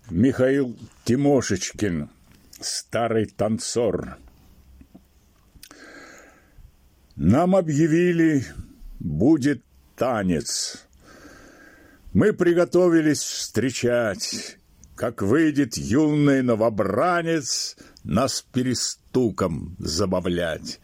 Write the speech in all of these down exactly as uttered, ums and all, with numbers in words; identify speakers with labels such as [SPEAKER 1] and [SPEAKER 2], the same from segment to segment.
[SPEAKER 1] Михаил Тимошечкин, старый танцор. Нам объявили, будет танец. Мы приготовились встречать, как выйдет юный новобранец нас перестуком забавлять.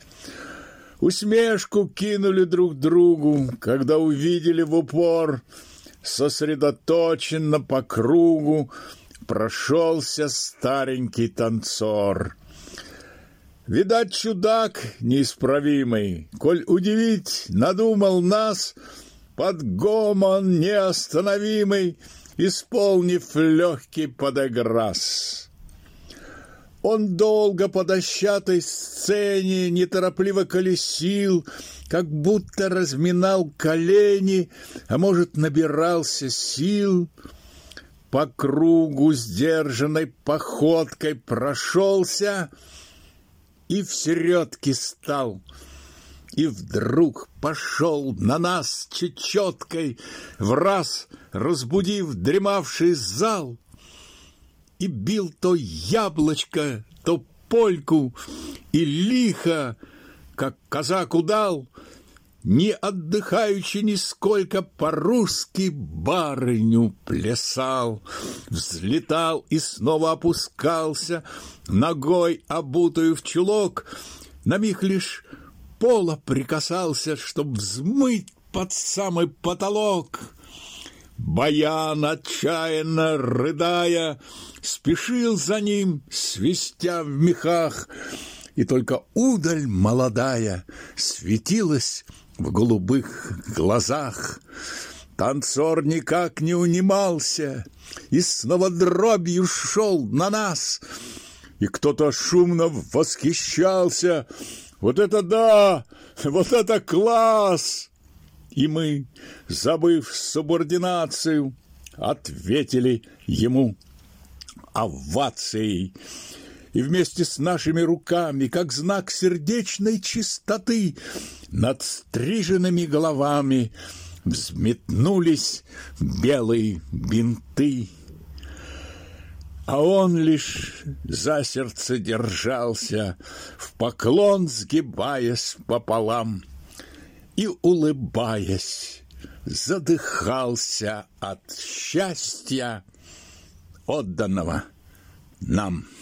[SPEAKER 1] Усмешку кинули друг другу, когда увидели в упор, сосредоточенно по кругу прошелся старенький танцор. Видать, чудак неисправимый, коль удивить надумал нас, под гомон неостановимый, исполнив легкий подэграс. Он долго по дощатой сцене неторопливо колесил, как будто разминал колени, а может, набирался сил. По кругу сдержанной походкой прошелся и в середке стал. И вдруг пошел на нас чечеткой, враз разбудив дремавший зал. И бил то яблочко, то польку, и лихо, как казак удал, не отдыхаючи нисколько, по-русски барыню плясал, взлетал и снова опускался, ногой обутую в чулок, на миг лишь пола прикасался, чтоб взмыть под самый потолок. Баян, отчаянно рыдая, спешил за ним, свистя в мехах, и только удаль молодая светилась в голубых глазах. Танцор никак не унимался и снова дробью шел на нас, и кто-то шумно восхищался: «Вот это да! Вот это класс!» И мы, забыв субординацию, ответили ему овацией. И вместе с нашими руками, как знак сердечной чистоты, над стриженными головами взметнулись белые бинты. А он лишь за сердце держался, в поклон сгибаясь пополам, и, улыбаясь, задыхался от счастья, отданного нам.